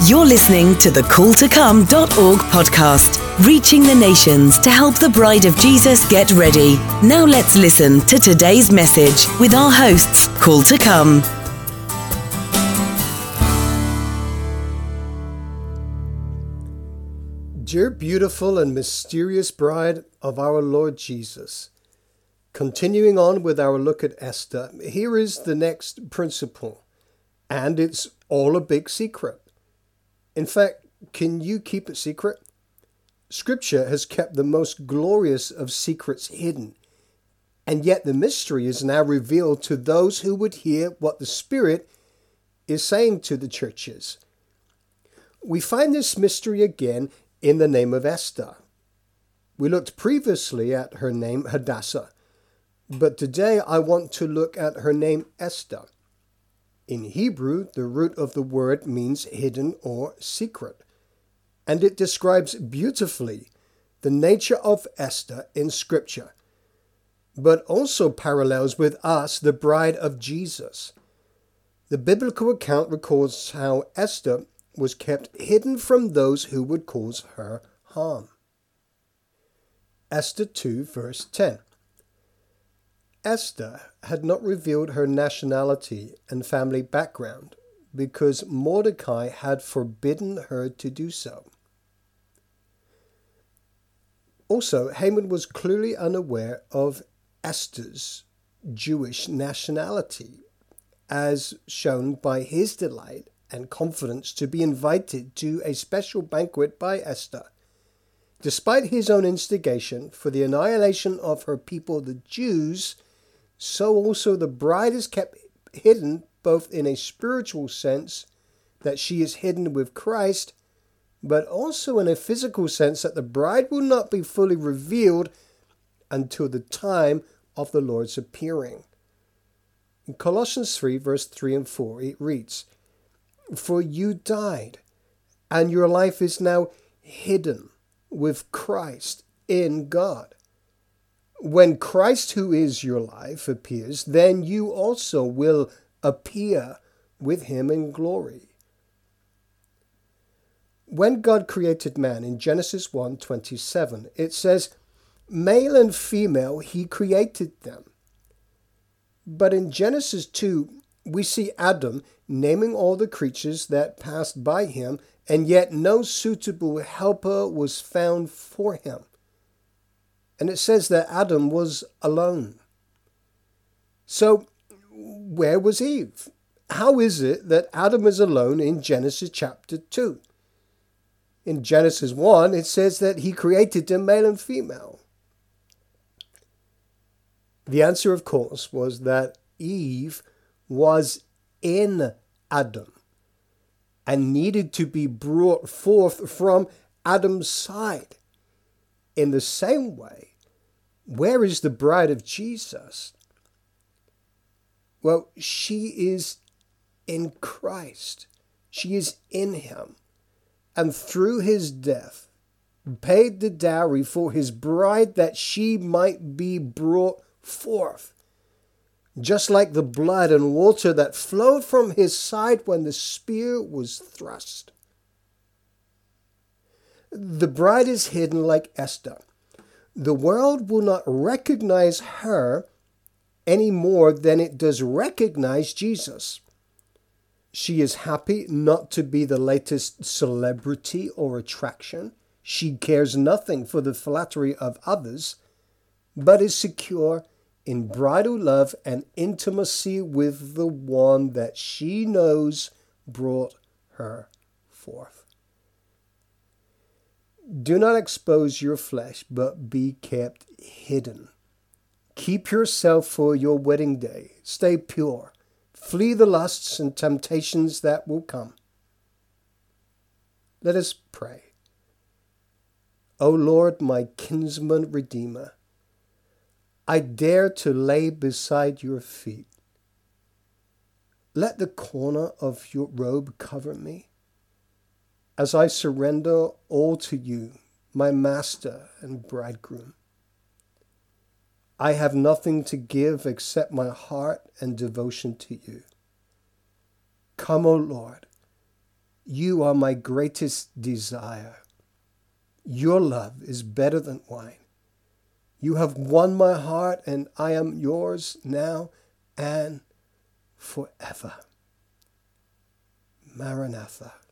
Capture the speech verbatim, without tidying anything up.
You're listening to the call to come dot org podcast, reaching the nations to help the bride of Jesus get ready. Now let's listen to today's message with our hosts, Call to Come. Dear beautiful and mysterious bride of our Lord Jesus, continuing on with our look at Esther, here is the next principle, and it's all a big secret. In fact, can you keep it secret? Scripture has kept the most glorious of secrets hidden, and yet the mystery is now revealed to those who would hear what the Spirit is saying to the churches. We find this mystery again in the name of Esther. We looked previously at her name Hadassah, but today I want to look at her name Esther. In Hebrew, the root of the word means hidden or secret, and it describes beautifully the nature of Esther in Scripture, but also parallels with us, the bride of Jesus. The biblical account records how Esther was kept hidden from those who would cause her harm. Esther two, verse ten. Esther had not revealed her nationality and family background because Mordecai had forbidden her to do so. Also, Haman was clearly unaware of Esther's Jewish nationality, as shown by his delight and confidence to be invited to a special banquet by Esther. Despite his own instigation for the annihilation of her people, the Jews, so also the bride is kept hidden both in a spiritual sense, that she is hidden with Christ, but also in a physical sense that the bride will not be fully revealed until the time of the Lord's appearing. In Colossians three, verse three and four, it reads, "For you died, and your life is now hidden with Christ in God. When Christ, who is your life, appears, then you also will appear with him in glory." When God created man in Genesis one twenty-seven, it says, "Male and female he created them." But in Genesis two, we see Adam naming all the creatures that passed by him, and yet no suitable helper was found for him. And it says that Adam was alone. So, where was Eve? How is it that Adam is alone in Genesis chapter two? In Genesis one, it says that he created them male and female. The answer, of course, was that Eve was in Adam and needed to be brought forth from Adam's side. In the same way, where is the bride of Jesus? Well, she is in Christ. She is in him. And through his death, paid the dowry for his bride that she might be brought forth. Just like the blood and water that flowed from his side when the spear was thrust. The bride is hidden like Esther. The world will not recognize her any more than it does recognize Jesus. She is happy not to be the latest celebrity or attraction. She cares nothing for the flattery of others, but is secure in bridal love and intimacy with the one that she knows brought her forth. Do not expose your flesh, but be kept hidden. Keep yourself for your wedding day. Stay pure. Flee the lusts and temptations that will come. Let us pray. O Lord, my kinsman redeemer, I dare to lay beside your feet. Let the corner of your robe cover me, as I surrender all to you, my master and bridegroom. I have nothing to give except my heart and devotion to you. Come, O Lord, You are my greatest desire. Your love is better than wine. You have won my heart, and I am yours now and forever. Maranatha.